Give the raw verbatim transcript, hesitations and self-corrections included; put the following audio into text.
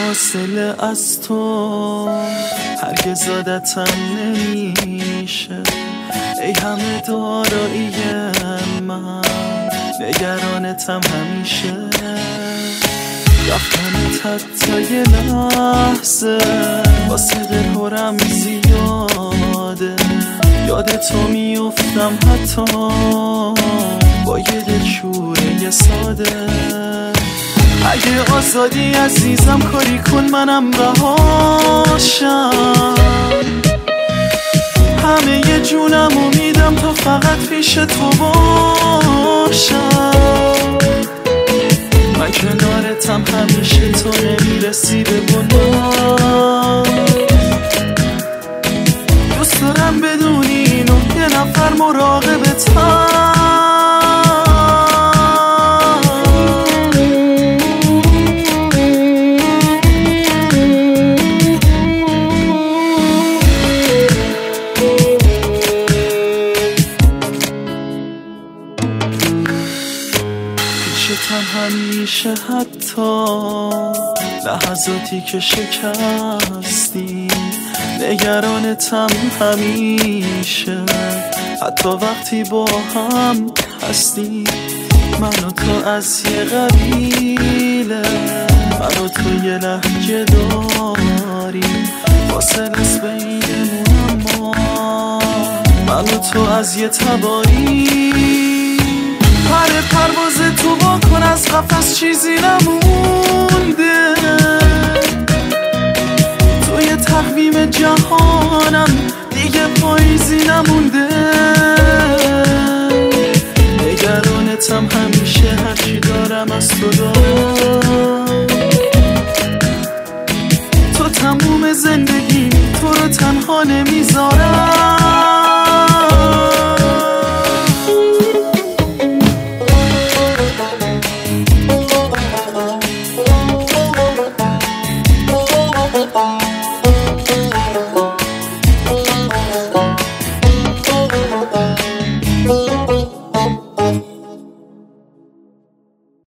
فاصله از تو هرگز عادتم نمیشه. ای همه دارایی من نگرانتم همیشه. رفتنت حتی یه لحظه واسه دلهرم زیاده. یاد تو میافتم حتی با یه دلشوره ساده. اگه آزادی عزیزم کاری کن منم رهاشم. همه ی جونمو میدم تا فقط پیش تو باشم. من کنارتم همیشه تو نمیرسی به گناه. دوست دارم بدونی اینو یه نفر مراقبتم. پیشتم همیشه حتی لحظاتی که شکستی. نگرانتم همیشه حتی وقتی با هم هستی. من و تو از یه قبیله، من و تو یه لهجه داریم. فاصله است بینمون اما من و تو از یه تباری. پر پرواز تو با کن از قفس چیزی نمونده. توی تقویم جهانم دیگه پاییزی نمونده. نگرانتم همیشه هرچی دارم از تو دارم. تو تموم زندگی تو رو تنها نمیذارم.